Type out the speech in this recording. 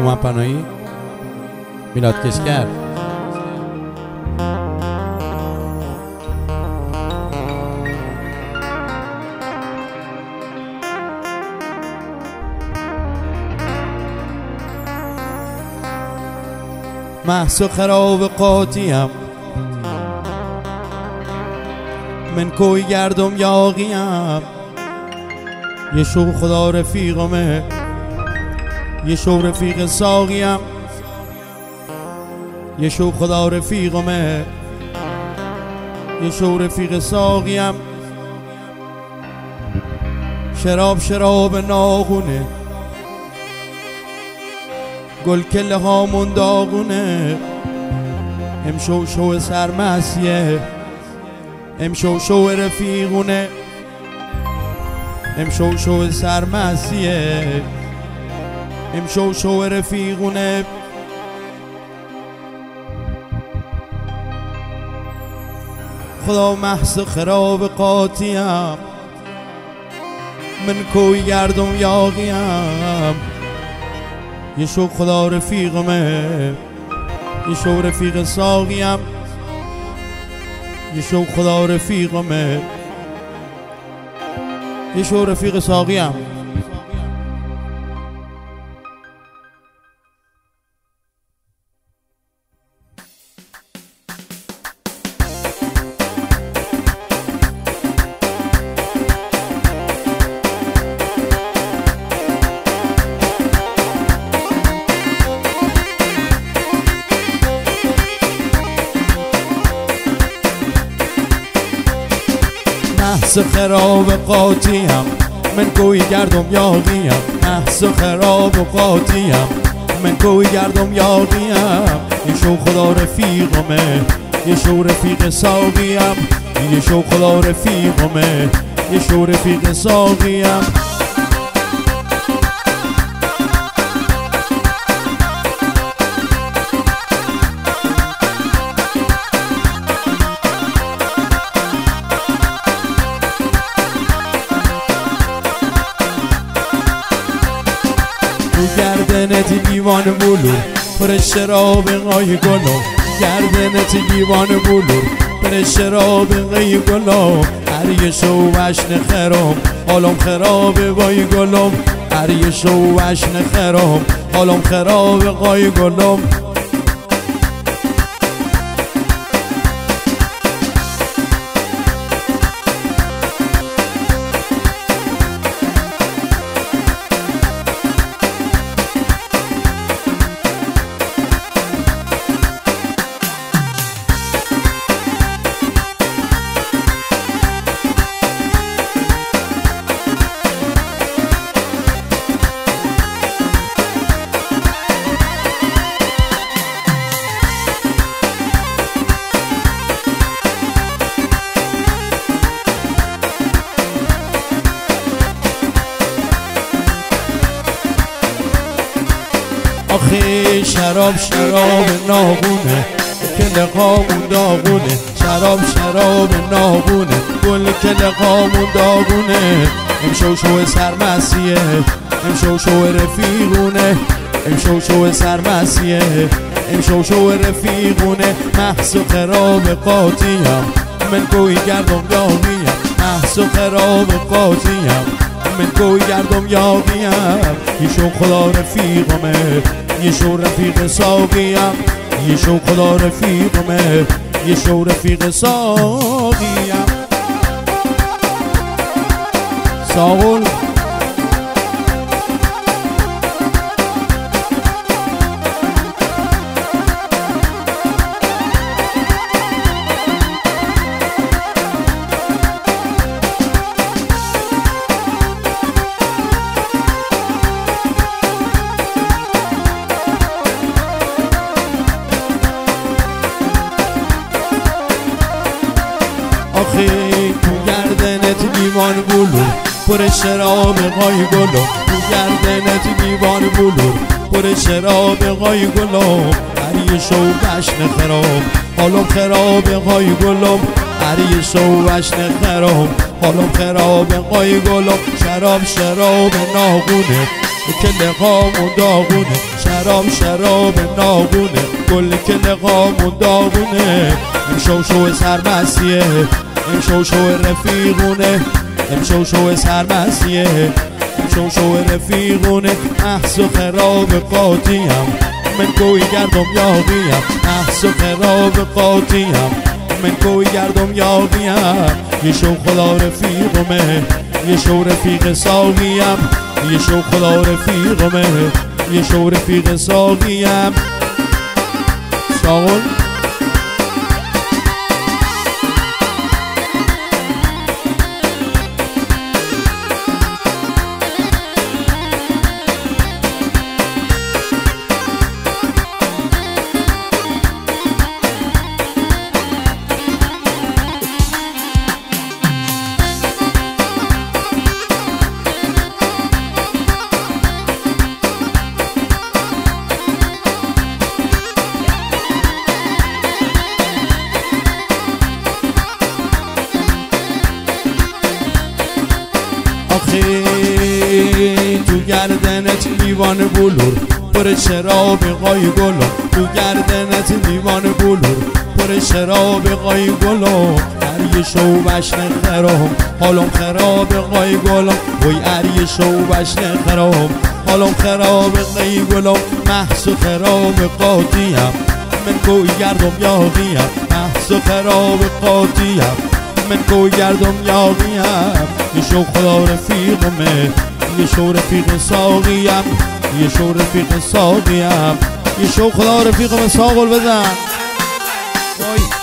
هومن پناهی، میلاد کشگر. محض و خراب قاطیم، من کوی گردم یاغیم. یه شو خدا رفیقمه، یه شو رفیق ساقیم. یه شو خدا رفیقمه، یه شو رفیق ساقیم. شراب شراب ناغونه، گل کله هامون داغونه. امشو شو سرمسیه، امشو شو رفیقونه. امشو شو سرمسیه، امشو شو رفیقونه. خدا محض خراب قاطیم، من کوی گردم یاغیم. یه شو خدا رفیقمه، یه شو رفیق ساقیم. یه شو خدا رفیقمه، یه شو رفیق ساقیم. محض خراب قاطیم، من کوی گردم یاغیم. محض خراب قاطیم، من کوی گردم یاغیم. یه شو خدا رفیقمه، یه شو رفیق ساقیم. یه شو خدا رفیقمه، یه شو رفیق ساقیم. گردنت دیوان بلور پر شراب قای گلو. گردنت دیوان بلور پر شراب قای گلو. هر یه شو وشن خرام حالم خراب وای گلم. هر یه شو وشن خرام حالم خراب قای گلم. آخه شراب شراب ناغونه، گل قامون داغونه. شراب شراب ناغونه، گل کل قامون داغونه. امشو شو سرمسیه، امشو شو رفیقونه. امشو شو سرمسیه، امشو شو رفیقونه. محض و خراب قاطیم، من کوی گردم یاغیم. محض و خراب قاطیم، من کوی گردم یاغیم. یه شو خدا رفیقمه، یه شو رفیق ساقیم. یه شو خدا رفیقمه، یه شو رفیق ساقیم. ساقل آخه تو گردنت دیوان بلور پر شراب قای گلو. تو گردنت دیوان بلور پر شراب قای گلو. هر یه شو وشن خراب حالم خراب قای گلو. هر یه شو وشن خراب حالم خراب قای گلو. شراب شراب ناغونه، که لقامون داغونه، شراب شراب ناغونه، گل که لقامون داغونه. امشو شو سرمستیه، امشو شو رفیقونه، امشو شو سرمستیه، امشو شو رفیقونه. محض و خراب قاطیم، من گوی گردم یاقیم، محض و خراب قاطیم، من گوی گردم یاقیم. یه شو خدا رفیقمه، یه شو رفیق ساقیم، یه شو خدا رفیقمه، یه شو رفیق ساقیم. ساقل تو گردنت لیوان بلور پر شراب قای گلو، تو گردنت لیوان بلور پر شراب قای گلو. هر شو بشن خرام حالم خراب قای گلو، وی هر شو بشن خرام حالم خراب قای گلو. محض و خراب قاطیم، من گوی گردم یاقیم، محض و خراب قاطیم، من گوی گردم یاقیم. یه شو خدا رفیقمه، یه شو رفیق ساقیم، یه شو رفیق ساقیم، یه شو خدا رفیقمه. ساقل بزن وای